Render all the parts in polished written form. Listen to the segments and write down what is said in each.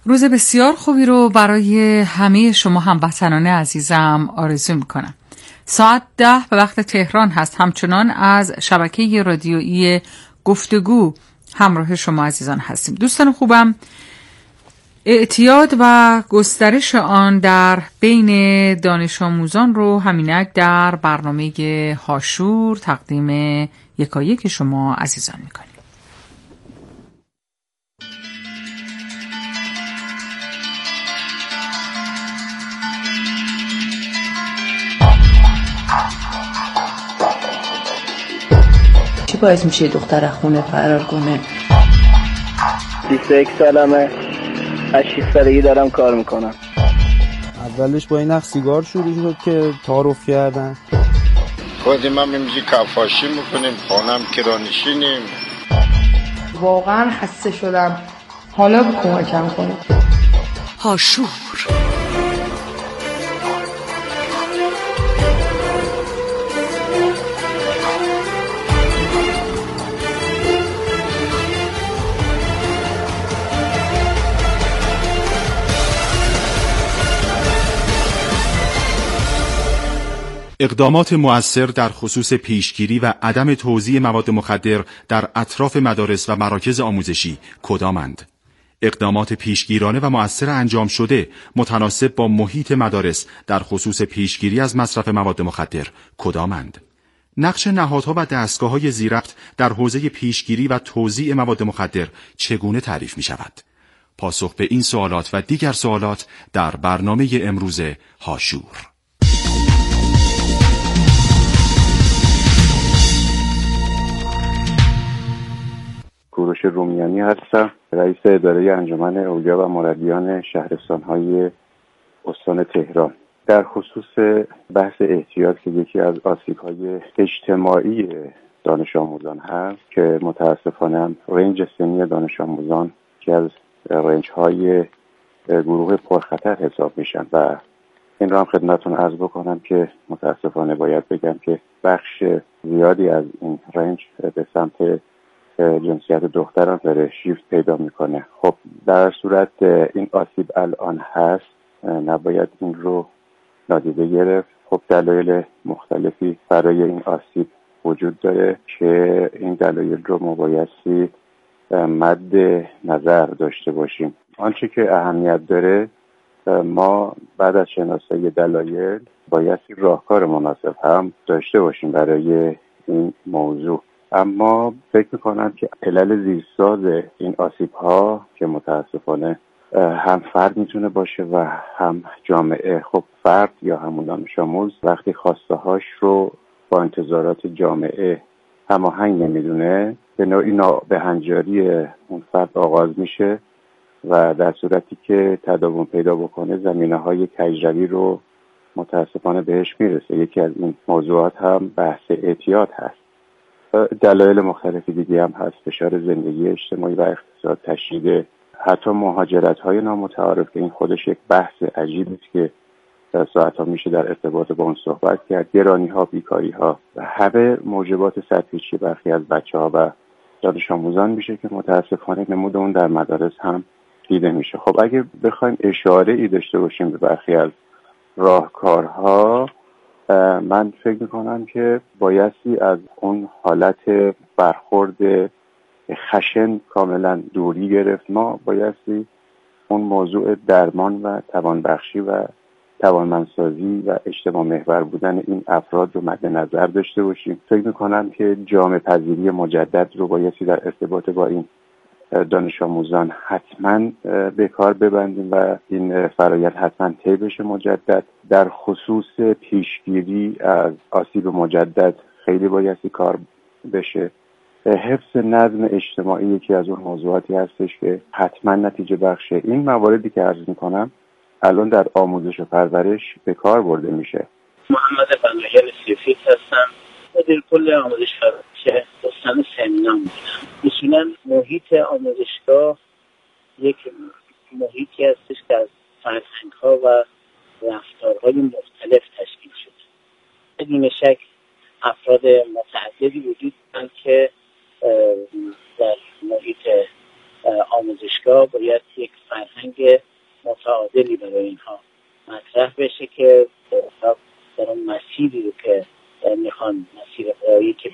روز بسیار خوبی رو برای همه شما هموطنان عزیزم آرزو میکنم. ساعت 10 به وقت تهران هست. همچنان از شبکه رادیویی گفتگو همراه شما عزیزان هستیم. دوستان خوبم، اعتیاد و گسترش آن در بین دانش آموزان رو همینک در برنامه هاشور تقدیم یکایک شما عزیزان میکنیم. چی باعث میشه دختر خونه فرار کنه؟ 21 سالمه، از 6 سالگی دارم کار میکنم. اولش با این سیگار شروع شد که تعارف کردن. خودی من میمیزی کفاشی میکنیم، خانم کرانشینیم. واقعا خسته شدم، حالا کمکم کنید. هاشور اقدامات مؤثر در خصوص پیشگیری و عدم توزیع مواد مخدر در اطراف مدارس و مراکز آموزشی کدامند؟ اقدامات پیشگیرانه و مؤثر انجام شده متناسب با محیط مدارس در خصوص پیشگیری از مصرف مواد مخدر کدامند؟ نقش نهادها و دستگاه‌های زیربط در حوزه پیشگیری و توزیع مواد مخدر چگونه تعریف می شود؟ پاسخ به این سوالات و دیگر سوالات در برنامه امروز هاشور. کوروش رومیانی هستم، رئیس اداره انجمن اولیا و مربیان شهرستان‌های استان تهران. در خصوص بحث اعتیاد که یکی از آسیب‌های اجتماعی دانش آموزان هست که متاسفانه رنج سنی دانش آموزان که از رنج‌های گروه پرخطر حساب میشن و این را هم خدمتتون عرض بکنم که متاسفانه باید بگم که بخش زیادی از این رنج به سمت جنسیت دختران داره شیفت پیدا میکنه. خب در صورت این آسیب الان هست، نباید این رو نادیده گرفت. خب دلایل مختلفی برای این آسیب وجود داره که این دلایل رو ما بایستی مد نظر داشته باشیم. آنچه که اهمیت داره، ما بعد از شناسایی دلایل بایستی راهکار مناسب هم داشته باشیم برای این موضوع. اما فکر میکنم که علل زیرساز این آسیب ها که متاسفانه هم فرد میتونه باشه و هم جامعه. خب فرد یا همون دانش آموز وقتی خواسته هاش رو با انتظارات جامعه هماهنگ نمیدونه، به نوعی نابهنجاری اون فرد آغاز میشه و در صورتی که تداوم پیدا بکنه زمینه‌های کجروی رو متاسفانه بهش میرسه. یکی از این موضوعات هم بحث اعتیاد هست. دلایل مختلفی دیگه هم هست، فشار زندگی اجتماعی و اقتصاد، تشدید حتی مهاجرت‌های نامتعارف که این خودش یک بحث عجیبی است که ساعت‌ها میشه در ارتباط با اون صحبت کرد، گرانی‌ها، بیکاری‌ها و همه موجبات سرپیچی برخی از بچه‌ها و دانش آموزان میشه که متاسفانه نمود اون در مدارس هم دیده میشه. خب اگه بخوایم اشاره‌ای داشته باشیم به برخی از راهکارها، من فکر میکنم که بایستی از اون حالت برخورد خشن کاملا دوری گرفت. ما بایستی اون موضوع درمان و توانبخشی و توانمندسازی و اجتماع محور بودن این افراد رو مد نظر داشته باشیم. فکر میکنم که جامعه پذیری مجدد رو بایستی در ارتباط با این دانش آموزان حتما به کار ببندیم و این فرایند حتما طی بشه مجدد. در خصوص پیشگیری از آسیب مجدد خیلی بایستی کار بشه. حفظ نظم اجتماعی یکی از اون موضوعاتی هستش که حتما نتیجه بخشه. این مواردی که عرض میکنم الان در آموزش و پرورش به کار برده میشه. محمد بندرگان سیفیت هستم، مدیر کل آموزش پرورش استان سمنان بودم. اصولا محیط آموزشگاه یک محیطی هستش که از فرهنگ‌ها و رفتارهای مختلف تشکیل شده. بدون شک افراد متعددی وجود دارند که در محیط آموزشگاه باید یک فرهنگ متعادلی برای اینها مطرح بشه که در اون مسیری رو که میخوان، مسیر قایی که به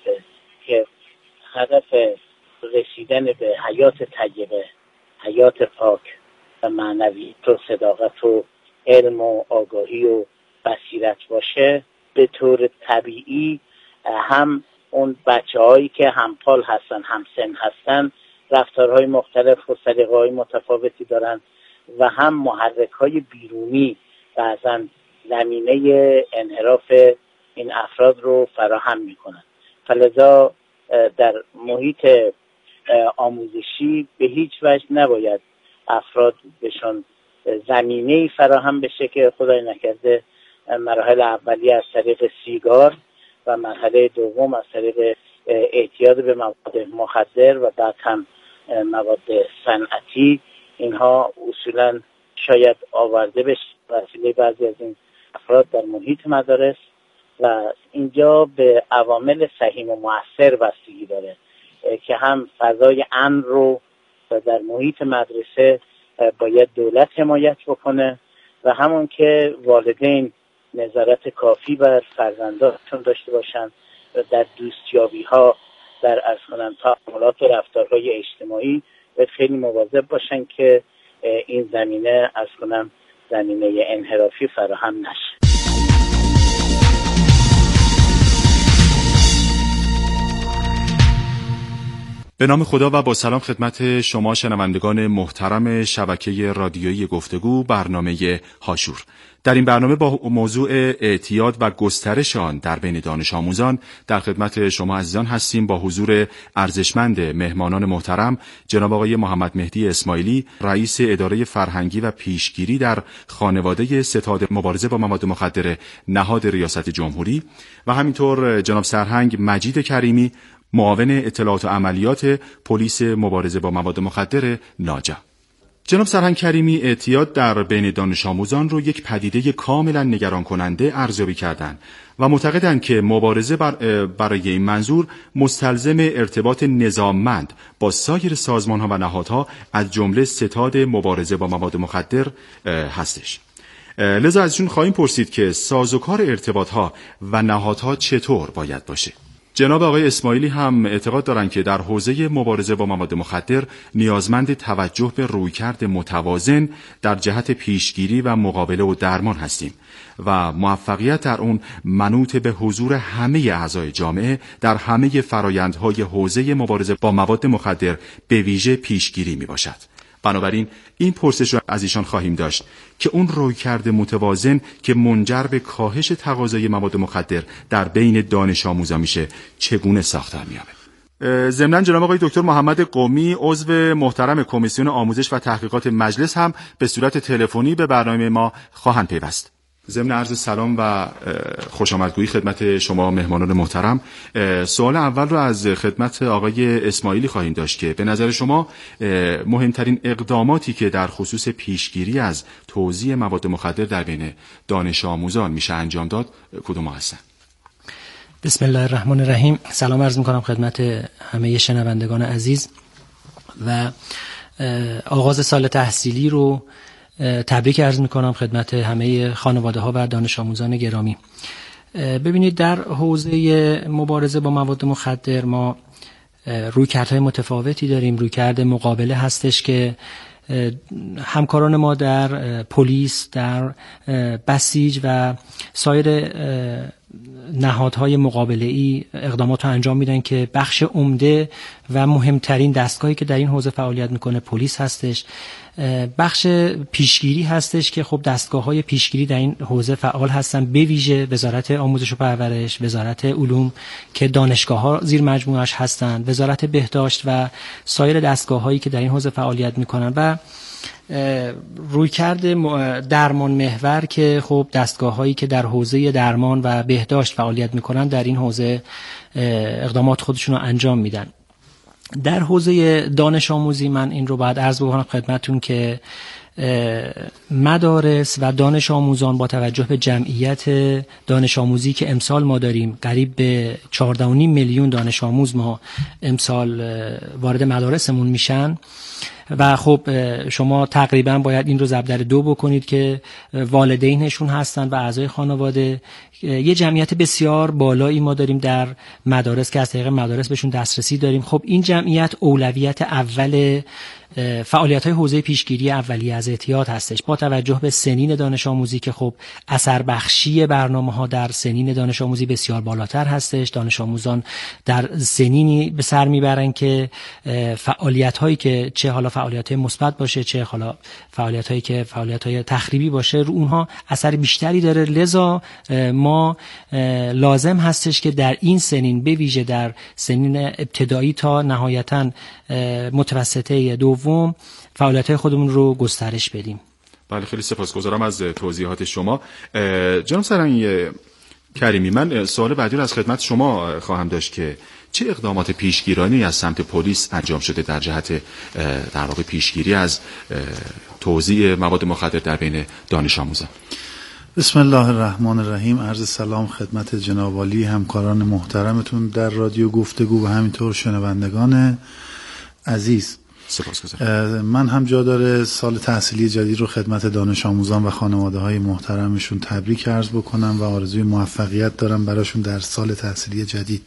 هدف رسیدن به حیات طیبه، حیات پاک و معنوی و صداقت و علم و آگاهی و بصیرت باشه، به طور طبیعی هم اون بچه‌هایی که همپال هستن، همسن هستن، رفتارهای مختلف و سلیقه‌های متفاوتی دارن و هم محرک‌های بیرونی بعضاً زمینه انحراف این افراد رو فراهم میکنن. فلذا در محیط آموزشی به هیچ وجه نباید افراد بهشون زمینه‌ای فراهم بشه که خدای نکرده مراحل اولیه از طریق سیگار و مرحله دوم از طریق اعتیاد به مواد مخدر و بعد هم مواد صنعتی، اینها اصولاً شاید آورده بشه وسیله بعضی از این افراد در محیط مدارس و اینجا به عوامل سهیم و مؤثر بستگی داره که هم فضای امن رو در محیط مدرسه باید دولت حمایت بکنه و همون که والدین نظارت کافی بر فرزندانشون داشته باشن و در دوستیابی ها، در تعاملات و رفتارهای اجتماعی باید خیلی مواظب باشن که این زمینه زمینه انحرافی فراهم نشه. به نام خدا و با سلام خدمت شما شنوندگان محترم شبکه رادیویی گفتگو، برنامه هاشور. در این برنامه با موضوع اعتیاد و گسترش آن در بین دانش آموزان در خدمت شما عزیزان هستیم با حضور ارزشمند مهمانان محترم جناب آقای محمد مهدی اسماعیلی، رئیس اداره فرهنگی و پیشگیری در خانواده ستاد مبارزه با مواد مخدر نهاد ریاست جمهوری و همینطور جناب سرهنگ مجید کریمی، معاون اطلاعات و عملیات پلیس مبارزه با مواد مخدر ناجا. جناب سرهنگ کریمی اعتیاد در بین دانش آموزان رو یک پدیده کاملا نگران کننده ارزیابی کردند و معتقدند که مبارزه برای این منظور مستلزم ارتباط نظاممند با سایر سازمان‌ها و نهادها از جمله ستاد مبارزه با مواد مخدر هستش. لذا ازشون خواهیم پرسید که سازوکار ارتباط‌ها و نهادها چطور باید باشه. جناب آقای اسماعیلی هم اعتقاد دارند که در حوزه مبارزه با مواد مخدر نیازمند توجه به رویکرد متوازن در جهت پیشگیری و مقابله و درمان هستیم و موفقیت در اون منوط به حضور همه اعضای جامعه در همه فرایندهای حوزه مبارزه با مواد مخدر به ویژه پیشگیری می باشد. بنابراین این پرسش را از ایشان خواهیم داشت که اون رویکرد متوازن که منجر به کاهش تقاضای مواد مخدر در بین دانش آموزان میشه چگونه ساختار می‌یابد. ضمناً جناب آقای دکتر محمد قمی، عضو محترم کمیسیون آموزش و تحقیقات مجلس، هم به صورت تلفنی به برنامه ما خواهند پیوست. ضمن عرض سلام و خوش آمدگویی خدمت شما مهمانان محترم، سوال اول رو از خدمت آقای اسماعیلی خواهیم داشت که به نظر شما مهمترین اقداماتی که در خصوص پیشگیری از توزیع مواد مخدر در بین دانش آموزان میشه انجام داد کدوم هستن؟ بسم الله الرحمن الرحیم. سلام عرض میکنم خدمت همه شنوندگان عزیز و آغاز سال تحصیلی رو تبریک عرض میکنم خدمت همه خانواده ها و دانش آموزان گرامی. ببینید در حوزه مبارزه با مواد مخدر ما رویکردهای متفاوتی داریم. رویکرد مقابله هستش که همکاران ما در پلیس، در بسیج و سایر نهادهای مقابله‌ای اقدامات رو انجام میدن که بخش عمده و مهمترین دستگاهی که در این حوزه فعالیت میکنه پلیس هستش. بخش پیشگیری هستش که خب دستگاه‌های پیشگیری در این حوزه فعال هستن، به ویژه وزارت آموزش و پرورش، وزارت علوم که دانشگاه‌ها زیر مجموعش هستن، وزارت بهداشت و سایر دستگاه‌هایی که در این حوزه فعالیت میکنن و رویکرد درمان محور که خب دستگاه‌هایی که در حوزه درمان و بهداشت فعالیت میکنن در این حوزه اقدامات خودشون رو انجام میدن. در حوزه دانش آموزی من این رو باید عرض بکنم خدمتتون که مدارس و دانش آموزان با توجه به جمعیت دانش آموزی که امسال ما داریم، قریب به 14.5 میلیون دانش آموز ما امسال وارد مدارسمون میشن و خب شما تقریبا باید این رو ضرب در 2 بکنید که والدینشون هستن و اعضای خانواده. یه جمعیت بسیار بالایی ما داریم در مدارس که از طریق مدارس بهشون دسترسی داریم. خب این جمعیت اولویت اول فعالیت‌های حوزه پیشگیری اولیه از اعتیاد هستش، با توجه به سنین دانش آموزی که خب اثر بخشی برنامه‌ها در سنین دانش آموزی بسیار بالاتر هستش. دانش آموزان در سنینی به سر میبرن که فعالیت‌هایی که چه حالا فعالیت‌های مثبت باشه چه حالا فعالیت‌هایی که فعالیت‌های تخریبی باشه رو اونها اثر بیشتری داره. لذا ما لازم هستش که در این سنین، به ویژه در سنین ابتدایی تا نهایتاً متوسطه دوم، فعالیت‌های خودمون رو گسترش بدیم. بله، خیلی سپاسگزارم از توضیحات شما. جناب سرنگ کریمی، من سوال بعدی رو از خدمت شما خواهم داشت که چه اقدامات پیشگیرانی از سمت پلیس انجام شده در جهت در واقع پیشگیری از توزیع مواد مخدر در بین دانش آموزان؟ بسم الله الرحمن الرحیم. عرض سلام خدمت جناب عالی، همکاران محترمتون در رادیو گفتگو و همینطور شنوندگان عزیز. من هم جا داره سال تحصیلی جدید رو خدمت دانش آموزان و خانواده های محترمشون تبریک عرض بکنم و آرزوی موفقیت دارم براشون در سال تحصیلی جدید.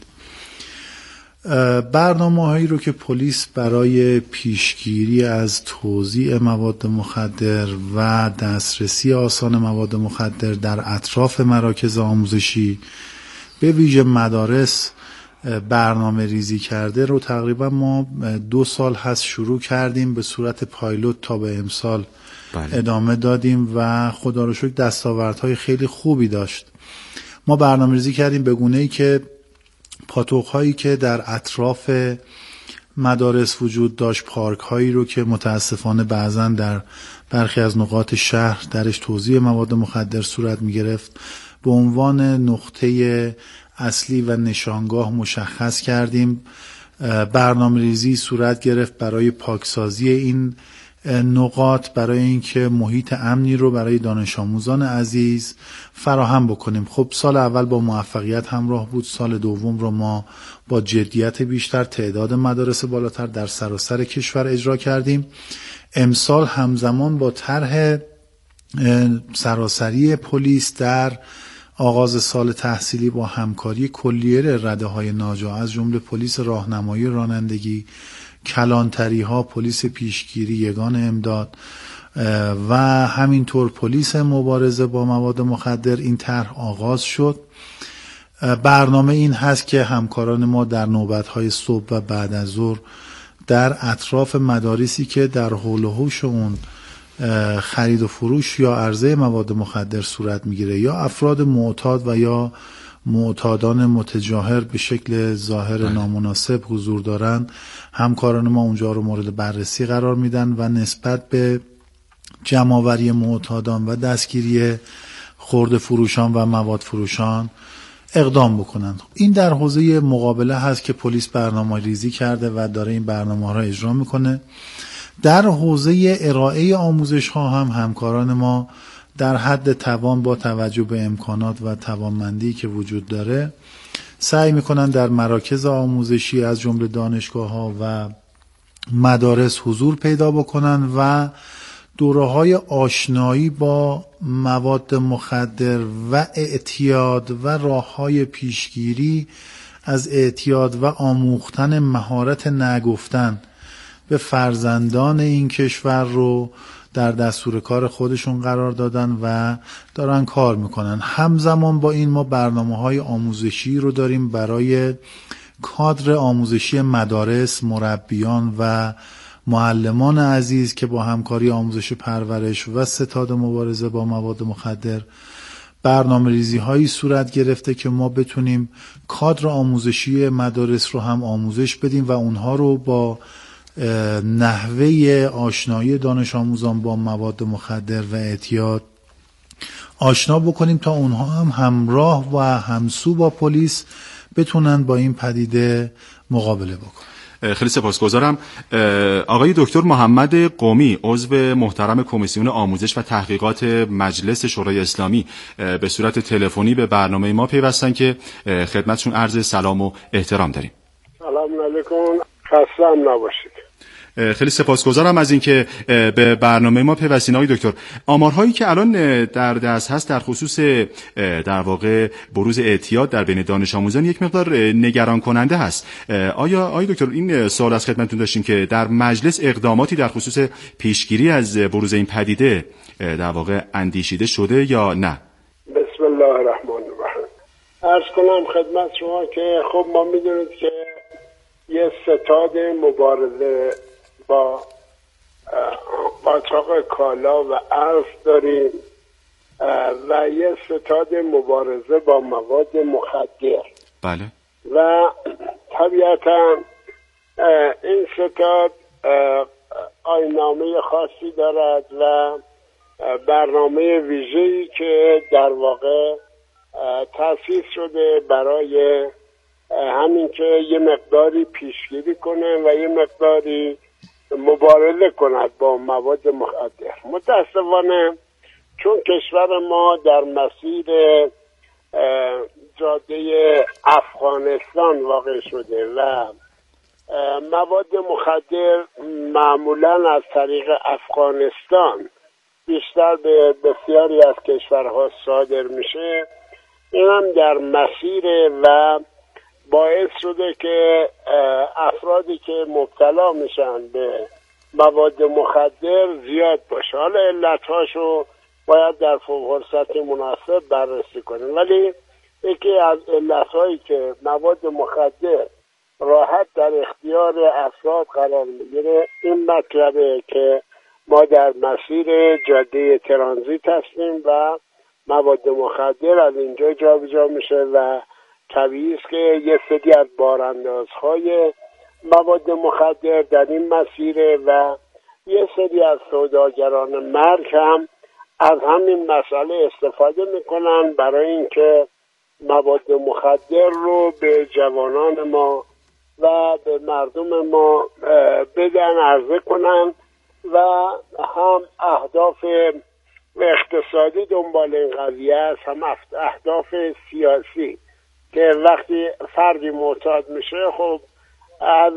برنامه‌هایی رو که پلیس برای پیشگیری از توزیع مواد مخدر و دسترسی آسان مواد مخدر در اطراف مراکز آموزشی به ویژه مدارس برنامه ریزی کرده رو تقریبا ما 2 سال هست شروع کردیم به صورت پایلوت تا به امسال ادامه دادیم و خدا رو شکر دستاوردهای خیلی خوبی داشت. ما برنامه ریزی کردیم به گونه‌ای که پاتوق‌هایی که در اطراف مدارس وجود داشت، پارک‌هایی رو که متاسفانه بعضاً در برخی از نقاط شهر درش توزیع مواد مخدر صورت می‌گرفت، به عنوان نقطه اصلی و نشانگاه مشخص کردیم. برنامه‌ریزی صورت گرفت برای پاکسازی این نقاط، برای اینکه محیط امنی رو برای دانش آموزان عزیز فراهم بکنیم. خب سال اول با موفقیت همراه بود، سال دوم رو ما با جدیت بیشتر، تعداد مدارس بالاتر در سراسر کشور اجرا کردیم. امسال همزمان با طرح سراسری پلیس در آغاز سال تحصیلی با همکاری کلیه رده‌های ناجا از جمله پلیس راهنمایی رانندگی، کلانتری‌ها، پلیس پیشگیری، یگان امداد و همینطور پلیس مبارزه با مواد مخدر این طرح آغاز شد. برنامه این هست که همکاران ما در نوبت‌های صبح و بعد از ظهر در اطراف مدارسی که در حول و حوش اون خرید و فروش یا عرضه مواد مخدر صورت میگیره یا افراد معتاد و یا معتادان متجاهر به شکل ظاهر نامناسب حضور دارن، همکاران ما اونجا رو مورد بررسی قرار میدن و نسبت به جمع‌آوری معتادان و دستگیری خرده فروشان و مواد فروشان اقدام بکنند. این در حوزه مقابله هست که پلیس برنامه ریزی کرده و داره این برنامه ها را اجرا میکنه. در حوزه ارائه آموزش ها هم همکاران ما در حد توان با توجه به امکانات و توانمندی که وجود داره سعی میکنن در مراکز آموزشی از جمله دانشگاه ها و مدارس حضور پیدا بکنن و دوره‌های آشنایی با مواد مخدر و اعتیاد و راه‌های پیشگیری از اعتیاد و آموختن مهارت نگفتن به فرزندان این کشور رو در دستور کار خودشون قرار دادن و دارن کار میکنن. همزمان با این ما برنامه‌های آموزشی رو داریم برای کادر آموزشی مدارس، مربیان و معلمان عزیز که با همکاری آموزش پرورش و ستاد مبارزه با مواد مخدر برنامه ریزی هایی صورت گرفته که ما بتونیم کادر آموزشی مدارس رو هم آموزش بدیم و اونها رو با نحوه آشنایی دانش آموزان با مواد مخدر و اعتیاد آشنا بکنیم تا اونها هم همراه و همسو با پلیس بتونن با این پدیده مقابله بکنن. خیلی سپاسگزارم. آقای دکتر محمد قمی، عضو محترم کمیسیون آموزش و تحقیقات مجلس شورای اسلامی، به صورت تلفنی به برنامه ما پیوستن که خدمتشون عرض سلام و احترام داریم. سلام علیکم، خسته نباشید. خیلی سپاسگزارم از اینکه به برنامه ما پیوستین آقای دکتر. آمارهایی که الان در دست هست در خصوص در واقع بروز اعتیاد در بین دانش آموزان یک مقدار نگران کننده هست. آیا آقای دکتر این سوال از خدمتتون داشتیم که در مجلس اقداماتی در خصوص پیشگیری از بروز این پدیده در واقع اندیشیده شده یا نه؟ بسم الله الرحمن الرحیم. عرض کنم خدمت شما که خب ما میدونید که یه ستاد مبارزه با قاچاق کالا و ارز داریم و یه ستاد مبارزه با مواد مخدر. بله. و طبیعتا این ستاد آیین‌نامه خاصی دارد و برنامه ویژه‌ای که در واقع تأسیس شده برای همین که یه مقداری پیشگیری کنه و یه مقداری مبارزه کند با مواد مخدر. متاسفانه چون کشور ما در مسیر جاده افغانستان واقع شده و مواد مخدر معمولا از طریق افغانستان بیشتر به بسیاری از کشورها صادر میشه، این هم در مسیر و باعث شده که افرادی که مبتلا میشن به مواد مخدر زیاد باشه. حالا علتهاشو باید در فرصت مناسب بررسی کنیم، ولی یکی از علتهایی که مواد مخدر راحت در اختیار افراد قرار میگیره این مطلبه که ما در مسیر جاده ترانزیت هستیم و مواد مخدر از اینجا جابجا میشه و طبیعی است که یه سری از باراندازهای مواد مخدر در این مسیره و یه سری از سوداگران مرگ هم از همین مسئله استفاده میکنن برای اینکه مواد مخدر رو به جوانان ما و به مردم ما بدن، عرضه کنن و هم اهداف اقتصادی دنبال این قضیه است، هم اهداف سیاسی که وقتی فردی معتاد میشه خب از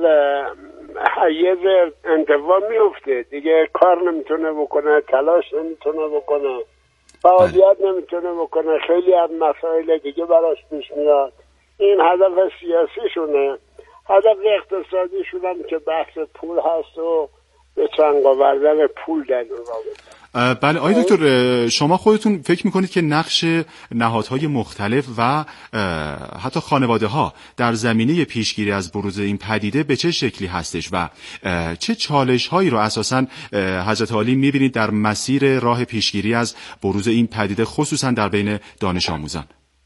حیز انتفاع میفته دیگه، کار نمیتونه بکنه، تلاش نمیتونه بکنه، فعالیت نمیتونه بکنه، خیلی از مسائل دیگه براش پیش میاد. این هدف سیاسیشونه. هدف اقتصادیشون هم که بحث پول هست و به چنگ آوردن پول در اون رابطه. بله آقای دکتر، شما خودتون فکر میکنید که نقش نهادهای مختلف و حتی خانواده ها در زمینه پیشگیری از بروز این پدیده به چه شکلی هستش و چه چالش هایی رو اساساً حضرت عالی میبینید در مسیر راه پیشگیری از بروز این پدیده خصوصاً در بین دانش آموزان؟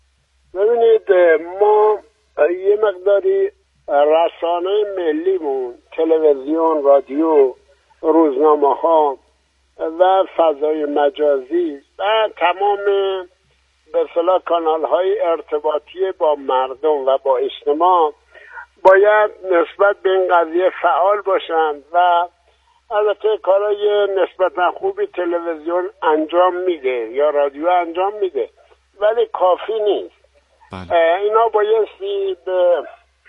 ببینید ما یه مقداری رسانه ملیمون، تلویزیون، رادیو، روزنامه ها و فضای مجازی و تمام به اصطلاح کانال های ارتباطی با مردم و با اجتماع باید نسبت به این قضیه فعال باشند و البته کارهای نسبتا خوبی تلویزیون انجام میده یا رادیو انجام میده ولی کافی نیست. اینا بایستی به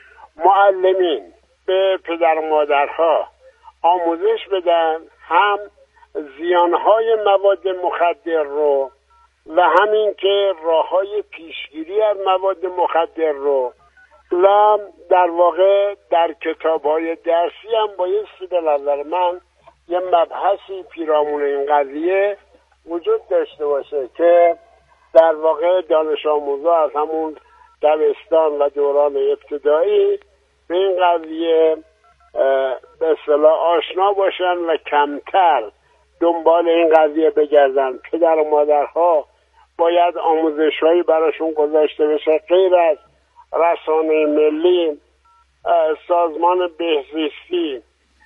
معلمین، به پدر و مادرها آموزش بدن، هم زیانهای مواد مخدر رو و همین که راههای پیشگیری از مواد مخدر رو و در واقع در کتاب‌های درسی هم بایستی به نظر من یه مبحثی پیرامون این قضیه وجود داشته باشه که در واقع دانش آموزا از همون دبستان و دوران ابتدایی به این قضیه به اصطلاح آشنا باشن و کمتر دنبال این قضیه بگردن. پدر و مادرها باید آموزش‌هایی براشون گذاشته بشه، غیر از رسانه ملی، سازمان بهزیستی،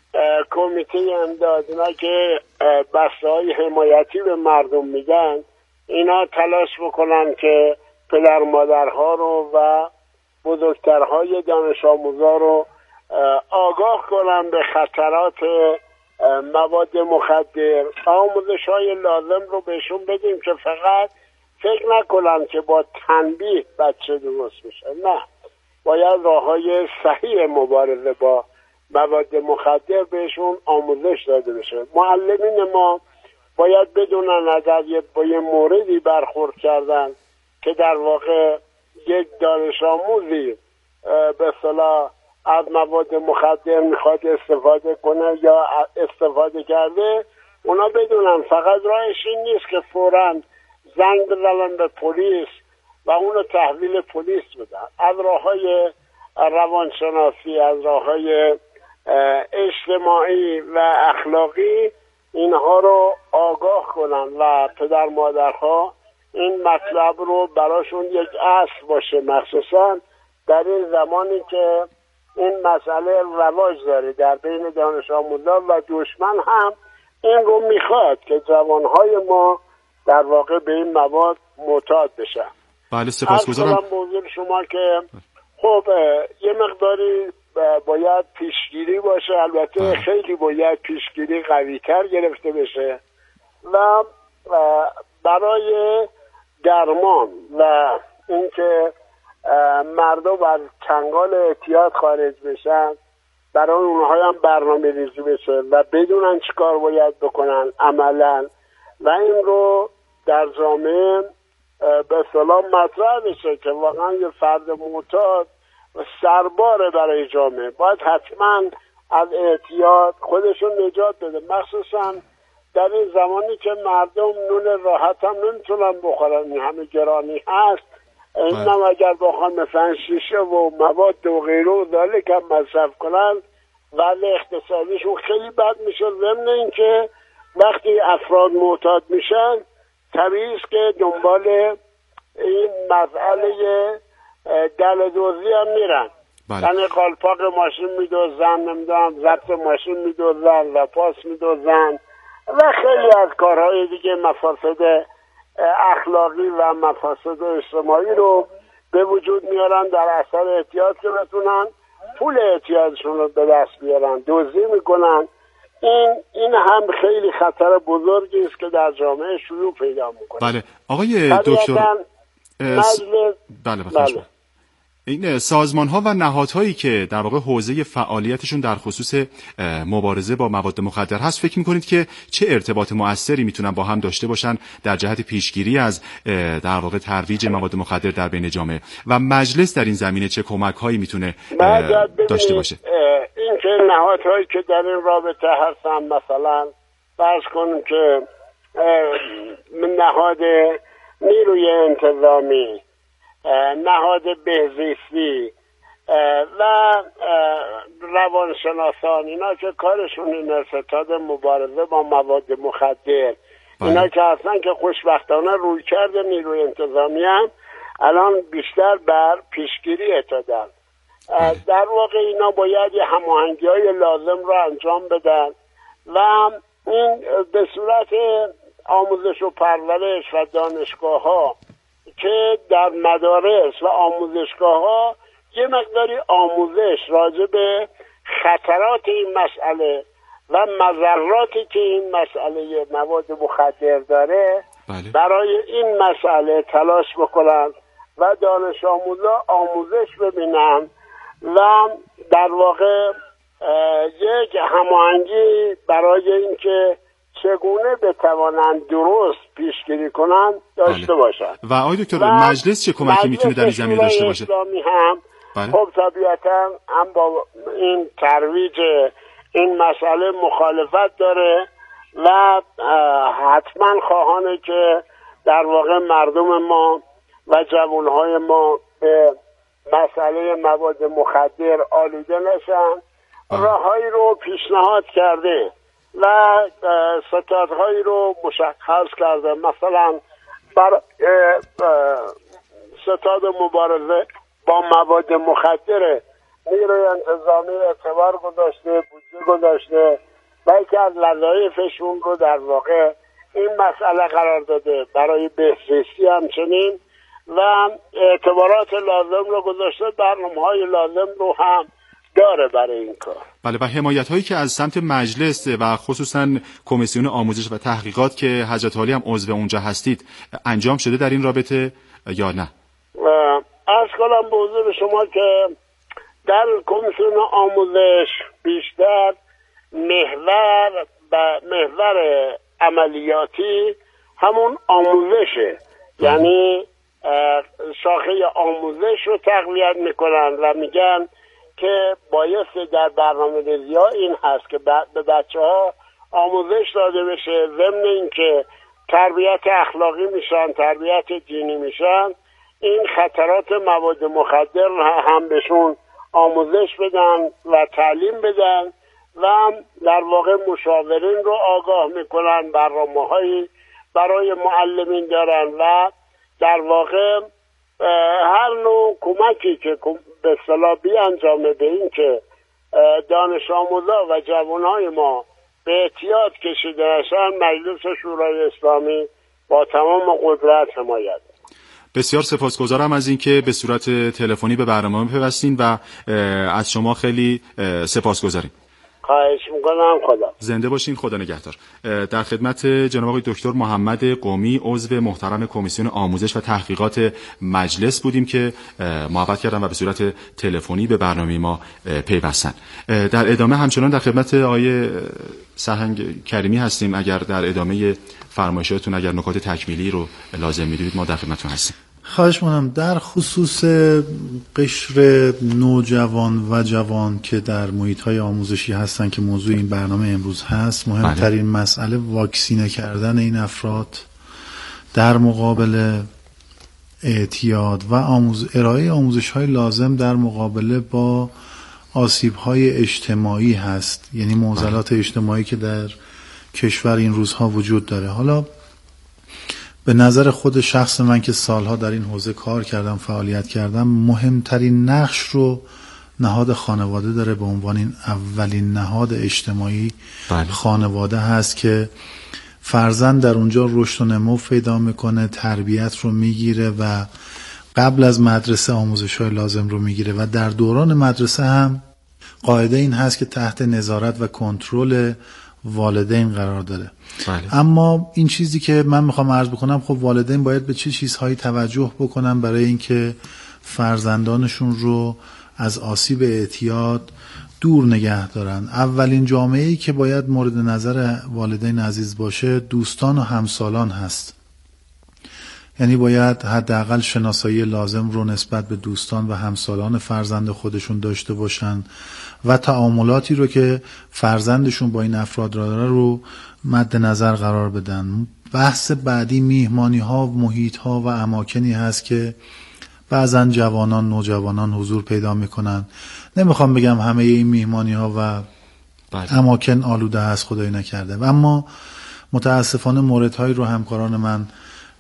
کمیته امداد، اینا که بسته‌های حمایتی به مردم میدن، اینا تلاش بکنن که پدر مادرها رو و بزرگترهای دانش آموزا رو آگاه کنن به خطرات مواد مخدر، آموزش های لازم رو بهشون بدیم که فقط فکر نکنن که با تنبیه بچه درست میشه. نه، باید راه های صحیح مبارزه با مواد مخدر بهشون آموزش داده بشه. معلمین ما باید بدونن اگر با یه موردی برخورد کردن که در واقع یک دانش آموزی به اصطلاح از مواد مخدر میخواد استفاده کنه یا استفاده کرده، اونا بدونن فقط راهش این نیست که فوراً زنگ بزنن به پلیس و اونو تحویل پلیس بدن. از راههای روانشناسی، از راههای اجتماعی و اخلاقی اینها رو آگاه کنن و پدر مادرها این مطلب رو براشون یک اصل باشه، مخصوصا در این زمانی که این مسئله رواج داره در بین دانش آموزان و دشمن هم این رو میخواد که جوانهای ما در واقع به این مواد معتاد بشن. بله، سپاسگزارم. موضوع شما که خب یه مقداری باید پیشگیری باشه، البته خیلی باید پیشگیری قوی‌تر گرفته بشه و برای درمان و اینکه مردم از چنگال اعتیاد خارج بشن، برای اونها هم برنامه ریزی بشه و بدونن چی کار باید بکنن عملا و این رو در جامعه به اصطلاح مطرح بشه که واقعا یه فرد معتاد سرباره برای جامعه، باید حتما از اعتیاد خودشون نجات بده، مخصوصا در این زمانی که مردم نون راحت هم نمیتونن بخورن، این همه گرانی هست. اینم اگر بخوان مثلا شیشه و مواد و غیره و ذالک هم مصرف کنن ولی اقتصادیشون خیلی بد میشه. ضمن این که وقتی افراد معتاد میشن طبیعی است که دنبال این مسئله دل دوزی هم میرن، یعنی قالپاق ماشین میدوزن، نمیدونم ضبط ماشین میدوزن و پاس میدوزن و خیلی از کارهای دیگه مفاسد اخلاقی و مفاسد اجتماعی رو به وجود میارن در اثر اعتیاد که بتونن پول اعتیادشون رو به دست بیارن، دزدی میکنن. این هم خیلی خطر بزرگی است که در جامعه شیوع پیدا میکنه. بله آقای دکتر بله. این سازمان ها و نهادهایی که در واقع حوزه فعالیتشون در خصوص مبارزه با مواد مخدر هست، فکر میکنید که چه ارتباط مؤثری میتونن با هم داشته باشن در جهت پیشگیری از در واقع ترویج مواد مخدر در بین جامعه و مجلس در این زمینه چه کمک هایی میتونه داشته باشه؟ این که نهادهایی که در این رابطه هستن، مثلا فرض کنیم که نهاد نیروی انتظامی، نهاد بهزیستی و روانشناسان، اینا که کارشون اینه ستاد مبارزه با مواد مخدر، اینا که هستن که خوشبختانه روی کرده نیروی انتظامی هم الان بیشتر بر پیشگیری اعتدال. در واقع اینا باید یه هماهنگی‌های لازم رو انجام بدن و این به صورت آموزش و پرورش و دانشگاه‌ها که در مدارس و آموزشگاه‌ها یه مقداری آموزش راجع به خطرات این مسئله و مضراتی که این مسئله مواد مخدر داره برای این مسئله تلاش بکنن و دانش آموزا آموزش ببینن و در واقع یک هماهنگی برای اینکه چگونه بتوانند درست پیشگیری کنند داشته باشند. و آقای دکتر مجلس چه کمکی میتونه در این زمینه داشته باشه؟ اسلامی هم خب طبیعتا هم با این ترویج این مسئله مخالفت داره و حتما خواهانه که در واقع مردم ما و جوانهای ما به مسئله مواد مخدر آلوده نشن. راههایی رو پیشنهاد کرده و ستادهایی رو مشخص کرده، مثلا بر ستاد مبارزه با مواد مخدر نیروی انتظامی اعتبار گذاشته، بودجه گذاشته و یکی از وظایفشون رو در واقع این مسئله قرار داده، برای بهزیستی همچنین و اعتبارات لازم رو گذاشته، برنامه‌های لازم رو هم داره برای این کار. بله، و حمایت هایی که از سمت مجلس و خصوصا کمیسیون آموزش و تحقیقات که حضرت عالی هم عضو اونجا هستید انجام شده در این رابطه یا نه؟ عرض کنم به حضور شما که در کمیسیون آموزش بیشتر محور عملیاتی همون آموزشه، یعنی شاخه آموزش رو تقویت میکنن و میگن که بایستی در برنامه‌ریزی ها این هست که به بچه ها آموزش داده بشه، ضمن این که تربیت اخلاقی میشن، تربیت دینی میشن، این خطرات مواد مخدر هم بهشون آموزش بدن و تعلیم بدن و در واقع مشاورین رو آگاه میکنن، برنامه‌هایی برای معلمین دارن و در واقع هر نوع کمکی که به اصطلاح بیانجامه به این که دانش آموزا و جوانهای ما به احتیاط کشیده نشن، مجلس شورای اسلامی با تمام قدرت حمایت. بسیار سپاسگزارم از اینکه به صورت تلفنی به برنامه پیوستین و از شما خیلی سپاسگزاریم. خواهش میکنم. خدا زنده باشین. خدا نگهدار. در خدمت جناب آقای دکتر محمد قمی عضو محترم کمیسیون آموزش و تحقیقات مجلس بودیم که محبت کردن و به صورت تلفنی به برنامه ما پیوستن. در ادامه همچنان در خدمت آقای سرهنگ کریمی هستیم. اگر در ادامه فرمایشاتون اگر نکات تکمیلی رو لازم می‌دونید ما در خدمتتون هستیم. خواهش می‌کنم. در خصوص قشر نوجوان و جوان که در محیط‌های آموزشی هستن که موضوع این برنامه امروز هست، مهمترین مسئله واکسینه کردن این افراد در مقابل اعتیاد و ارائه آموزش‌های لازم در مقابله با آسیب‌های اجتماعی هست، یعنی معضلات اجتماعی که در کشور این روزها وجود داره. حالا به نظر خود شخص من که سالها در این حوزه کار کردم، فعالیت کردم، مهمترین نقش رو نهاد خانواده داره. به عنوان این اولین نهاد اجتماعی خانواده هست که فرزند در اونجا رشد و نمو پیدا میکنه، تربیت رو میگیره و قبل از مدرسه آموزش‌های لازم رو میگیره و در دوران مدرسه هم قاعده این هست که تحت نظارت و کنترل والدین قرار داره. اما این چیزی که من میخوام عرض بکنم، خب والدین باید به چه چیزهایی توجه بکنن برای اینکه فرزندانشون رو از آسیب اعتیاد دور نگه دارن. اولین جامعه‌ای که باید مورد نظر والدین عزیز باشه دوستان و همسالان هست. یعنی باید حداقل شناسایی لازم رو نسبت به دوستان و همسالان فرزند خودشون داشته باشن و تعاملاتی رو که فرزندشون با این افراد را داره رو مد نظر قرار بدن. بحث بعدی میهمانی ها، محیط ها و اماکنی هست که بعضا جوانان، نوجوانان حضور پیدا میکنن. نمیخوام بگم همه این میهمانی ها و اماکن آلوده هست، خدای نکرده، و اما متاسفانه موردهایی رو همکاران من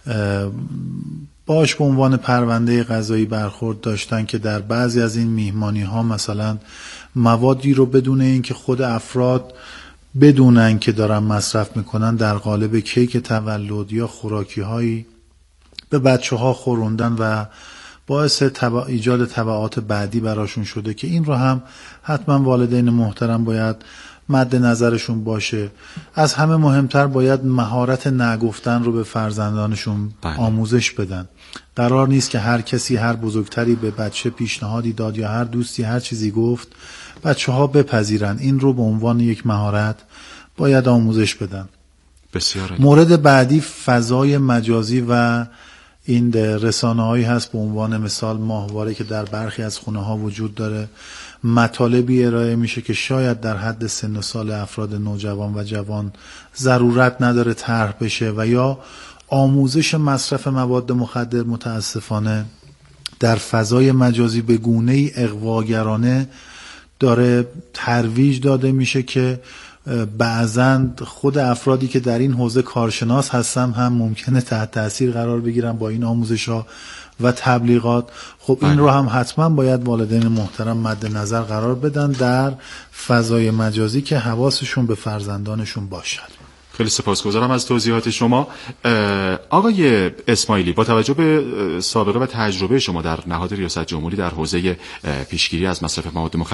باش به عنوان پرونده قضایی برخورد داشتن که در بعضی از این میهمانی ها مثلا موادی رو بدون اینکه خود افراد بدونن که دارن مصرف میکنن در قالب کیک تولد یا خوراکی هایی به بچه ها خوروندن و باعث ایجاد تبعات بعدی براشون شده که این رو هم حتما والدین محترم باید مد نظرشون باشه. از همه مهمتر باید مهارت نگفتن رو به فرزندانشون آموزش بدن. قرار نیست که هر کسی، هر بزرگتری به بچه پیشنهادی داد یا هر دوستی هر چیزی گفت بچه ها بپذیرن. این رو به عنوان یک مهارت باید آموزش بدن. بسیار مورد بعدی فضای مجازی و این رسانه‌هایی هست. به عنوان مثال ماهواره که در برخی از خونه‌ها وجود داره، مطالبی ارائه میشه که شاید در حد سن و سال افراد نوجوان و جوان ضرورت نداره طرح بشه و یا آموزش مصرف مواد مخدر متاسفانه در فضای مجازی به گونه‌ای اغواگرانه داره ترویج داده میشه که بعضاً خود افرادی که در این حوزه کارشناس هستن هم ممکنه تحت تاثیر قرار بگیرن با این آموزش‌ها و تبلیغات. خب این رو هم حتما باید والدین محترم مد نظر قرار بدن در فضای مجازی که حواسشون به فرزندانشون باشد. خیلی سپاسگزارم از توضیحات شما. آقای اسماعیلی، با توجه به سابقه و تجربه شما در نهاد ریاست جمهوری در حوزه پیشگیری از مصرف مواد مخدر